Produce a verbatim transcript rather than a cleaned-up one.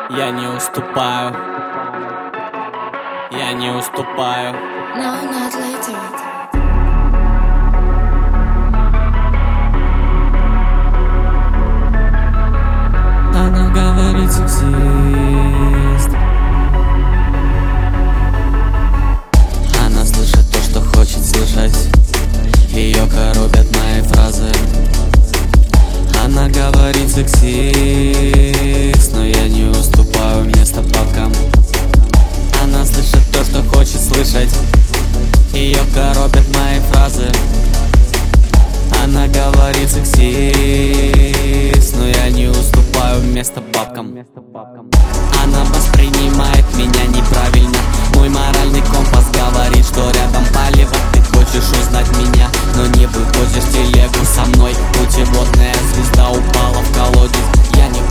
Я не уступаю. Я не уступаю. No, not later. Она говорит сексист. Она слышит то, что хочет слышать. Ее коробят мои фразы. Она говорит сексист, но я не уступаю место бабкам. Она слышит то, что хочет слышать. Ее коробят мои фразы. Она говорит сексист, но я не уступаю место бабкам. Она воспринимает меня неправильно. Мой моральный компас говорит, что рядом палево. Ты хочешь узнать меня, но не выходишь в телегу со мной. Путеводная звезда упала в колодец. Я не